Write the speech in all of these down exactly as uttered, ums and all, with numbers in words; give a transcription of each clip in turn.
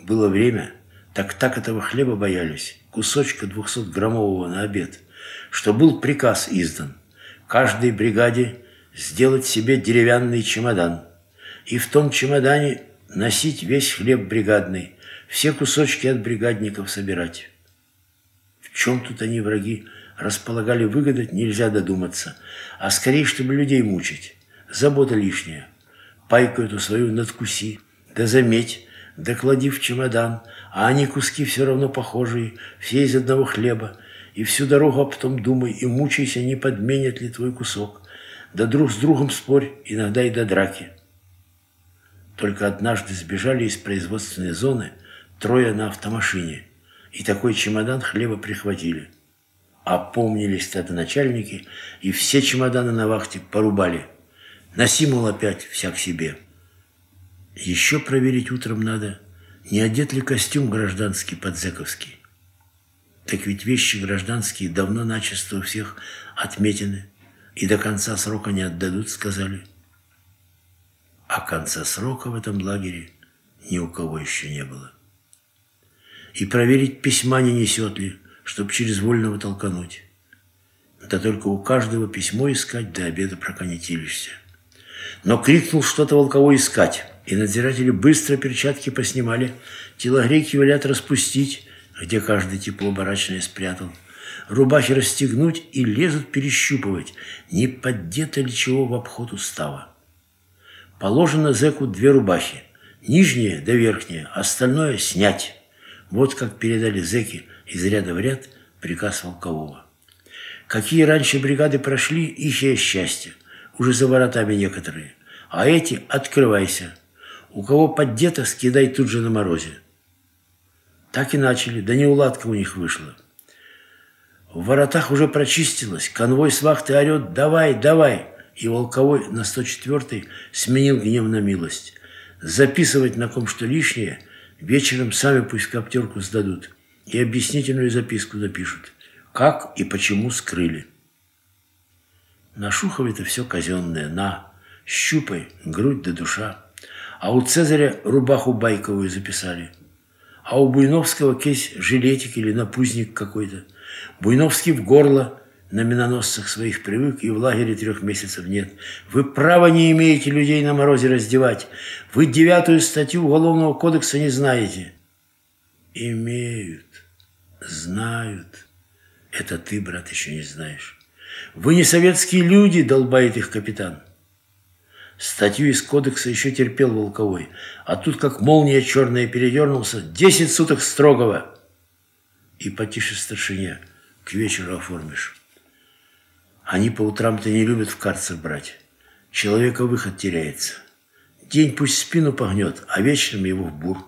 было время, так так этого хлеба боялись, кусочка двухсотграммового на обед, что был приказ издан каждой бригаде сделать себе деревянный чемодан и в том чемодане носить весь хлеб бригадный, все кусочки от бригадников собирать. В чем тут они, враги, располагали выгадать, нельзя додуматься, а скорее, чтобы людей мучить. Забота лишняя. Пайку эту свою надкуси, да заметь, да клади в чемодан, а они куски все равно похожие, все из одного хлеба, и всю дорогу об том думай и мучайся, не подменят ли твой кусок. Да друг с другом спорь, иногда и до драки. Только однажды сбежали из производственной зоны трое на автомашине, и такой чемодан хлеба прихватили. Опомнились тогда начальники, и все чемоданы на вахте порубали. Носи, мол, опять всяк себе. Еще проверить утром надо, не одет ли костюм гражданский подзековский. Так ведь вещи гражданские давно начисто у всех отметены, и до конца срока не отдадут, сказали. А конца срока в этом лагере ни у кого еще не было. И проверить письма не несет ли, чтоб через вольного толкануть. Да только у каждого письмо искать, до обеда проконетилишься. Но крикнул что-то волковой искать, и надзиратели быстро перчатки поснимали, телогрейки велят распустить, где каждый тепло барачное спрятал, рубахи расстегнуть и лезут перещупывать, не поддето ли чего в обход устава. Положено зэку две рубахи, нижняя да верхняя, остальное снять. Вот как передали зэки из ряда в ряд приказ волкового. Какие раньше бригады прошли, ихее счастье, уже за воротами некоторые, а эти открывайся. У кого поддето, скидай тут же на морозе. Так и начали, да неуладка у них вышла. В воротах уже прочистилось, конвой с вахты орет «давай, давай», и волковой на сто четвёртой сменил гнев на милость. Записывать на ком что лишнее, вечером сами пусть коптерку сдадут и объяснительную записку напишут, как и почему скрыли. На Шухове-то все казенное, на, щупай, грудь да душа. А у Цезаря рубаху байковую записали. А у Буйновского кейс жилетик или напузник какой-то. Буйновский в горло на миноносцах своих привык, и в лагере трех месяцев нет. Вы права не имеете людей на морозе раздевать. Вы девятую статью Уголовного кодекса не знаете. Имеют, знают. Это ты, брат, еще не знаешь. Вы не советские люди, долбает их капитан. Статью из кодекса еще терпел волковой, а тут как молния черная передернулся. Десять суток строгого. И потише старшине, к вечеру оформишь. Они по утрам-то не любят в карцер брать. Человека выход теряется. День пусть спину погнет, а вечером его в бур.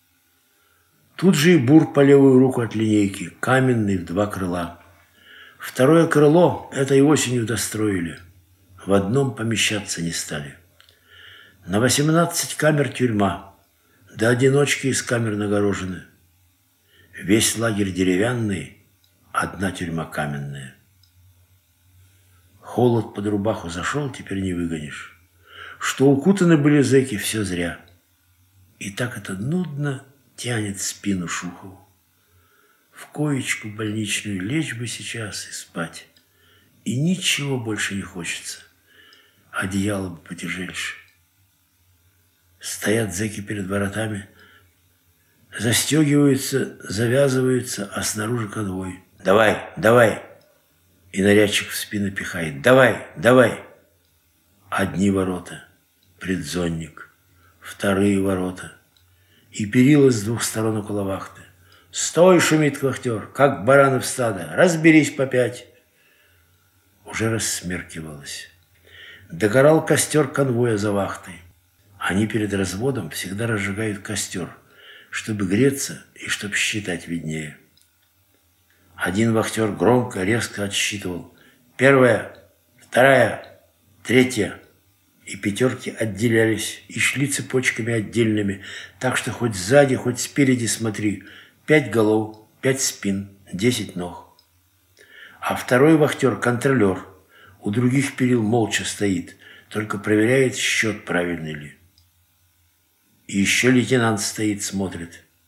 Тут же и бур по левую руку от линейки, каменный в два крыла. Второе крыло этой осенью достроили. В одном помещаться не стали. На восемнадцать камер тюрьма, да одиночки из камер нагорожены. Весь лагерь деревянный, одна тюрьма каменная. Холод под рубаху зашел, теперь не выгонишь. Что укутаны были зэки, все зря. И так это нудно тянет спину Шухову. В коечку больничную лечь бы сейчас и спать. И ничего больше не хочется. Одеяло бы потяжельше. Стоят зэки перед воротами, застегиваются, завязываются, а снаружи конвой. «Давай, давай!» И нарядчик в спину пихает. «Давай, давай!» Одни ворота, предзонник, вторые ворота. И перила с двух сторон около вахты. «Стой!» — шумит вахтер, как бараны в стадо. «Разберись по пять!» Уже рассмеркивалось. Догорал костер конвоя за вахтой. Они перед разводом всегда разжигают костер, чтобы греться и чтобы считать виднее. Один вахтер громко, резко отсчитывал. Первая, вторая, третья. И пятерки отделялись и шли цепочками отдельными, так что хоть сзади, хоть спереди смотри. Пять голов, пять спин, десять ног. А второй вахтер, контролер, у других перил молча стоит, только проверяет счет правильный ли. И еще лейтенант стоит, смотрит.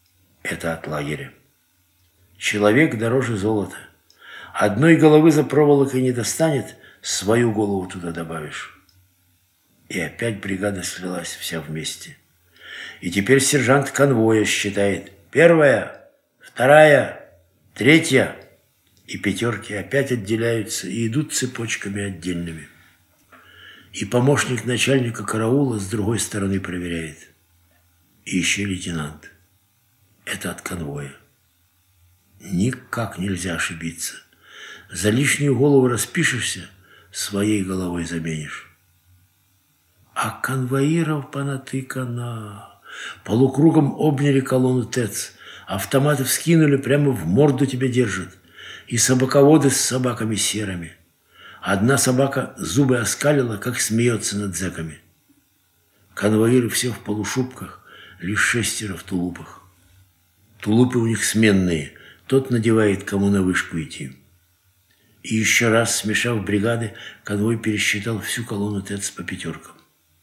Это от лагеря. Человек дороже золота. Одной головы за проволокой не достанет, свою голову туда добавишь. И опять бригада слилась вся вместе. И теперь сержант конвоя считает: первая, вторая, третья. И пятерки опять отделяются и идут цепочками отдельными. И помощник начальника караула с другой стороны проверяет. И еще лейтенант. Это от конвоя. Никак нельзя ошибиться. За лишнюю голову распишешься, своей головой заменишь. А конвоиров понатыкано. Полукругом обняли колонну ТЭЦ. Автоматы вскинули, прямо в морду тебя держат. И собаководы с собаками серыми. Одна собака зубы оскалила, как смеется над зэками. Конвоиры все в полушубках, лишь шестеро в тулупах. Тулупы у них сменные. Тот надевает, кому на вышку идти. И еще раз, смешав бригады, конвой пересчитал всю колонну ТЭЦ по пятеркам.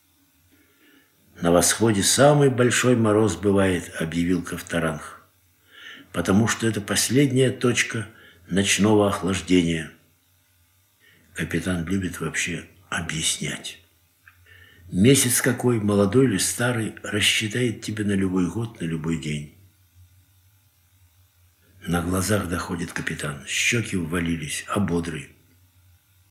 На восходе самый большой мороз бывает, объявил Ковторанг, потому что это последняя точка ночного охлаждения. Капитан любит вообще объяснять. Месяц какой, молодой или старый, рассчитает тебе на любой год, на любой день. На глазах доходит капитан, щеки ввалились, а бодрый.